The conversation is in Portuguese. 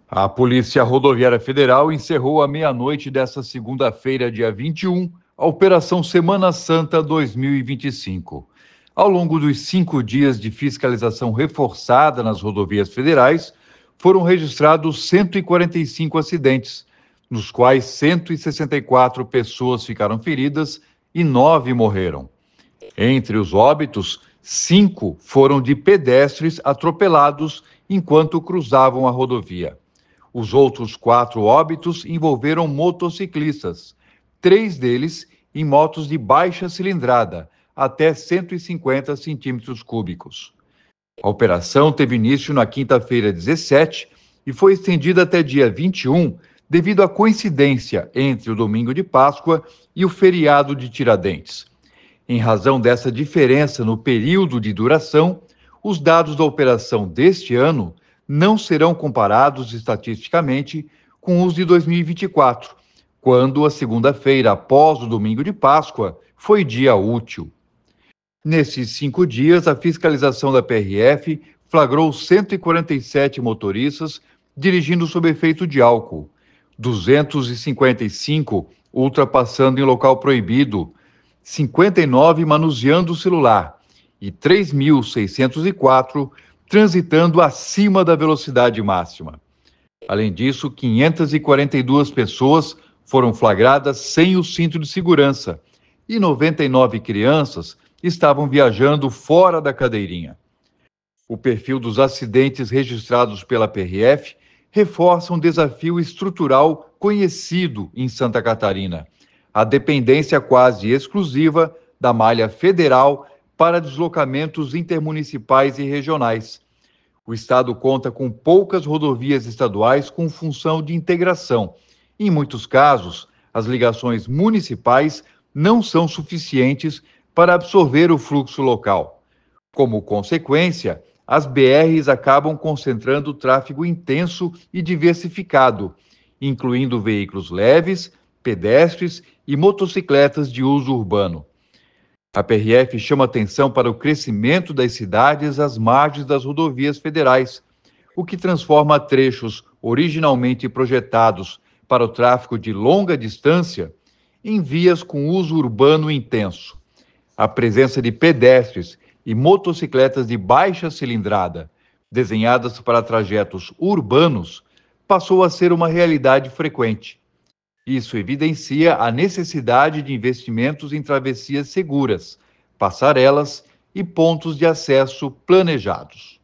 A Polícia Rodoviária Federal encerrou à meia-noite desta segunda-feira, dia 21, a Operação Semana Santa 2025. Ao longo dos 5 dias de fiscalização reforçada nas rodovias federais, foram registrados 145 acidentes, nos quais 164 pessoas ficaram feridas e 9 morreram. Entre os óbitos, 5 foram de pedestres atropelados enquanto cruzavam a rodovia. Os outros 4 óbitos envolveram motociclistas, 3 deles em motos de baixa cilindrada, até 150 centímetros cúbicos. A operação teve início na quinta-feira 17 e foi estendida até dia 21, devido à coincidência entre o domingo de Páscoa e o feriado de Tiradentes. Em razão dessa diferença no período de duração, os dados da operação deste ano não serão comparados estatisticamente com os de 2024, quando a segunda-feira após o domingo de Páscoa foi dia útil. Nesses 5 dias, a fiscalização da PRF flagrou 147 motoristas dirigindo sob efeito de álcool, 255 ultrapassando em local proibido, 59 manuseando o celular e 3.604 transitando acima da velocidade máxima. Além disso, 542 pessoas foram flagradas sem o cinto de segurança e 99 crianças estavam viajando fora da cadeirinha. O perfil dos acidentes registrados pela PRF reforça um desafio estrutural conhecido em Santa Catarina: a dependência quase exclusiva da malha federal para deslocamentos intermunicipais e regionais. O Estado conta com poucas rodovias estaduais com função de integração. Em muitos casos, as ligações municipais não são suficientes para absorver o fluxo local. Como consequência, as BRs acabam concentrando tráfego intenso e diversificado, incluindo veículos leves, pedestres e motocicletas de uso urbano. A PRF chama atenção para o crescimento das cidades às margens das rodovias federais, o que transforma trechos originalmente projetados para o tráfego de longa distância em vias com uso urbano intenso. A presença de pedestres e motocicletas de baixa cilindrada, desenhadas para trajetos urbanos, passou a ser uma realidade frequente. Isso evidencia a necessidade de investimentos em travessias seguras, passarelas e pontos de acesso planejados.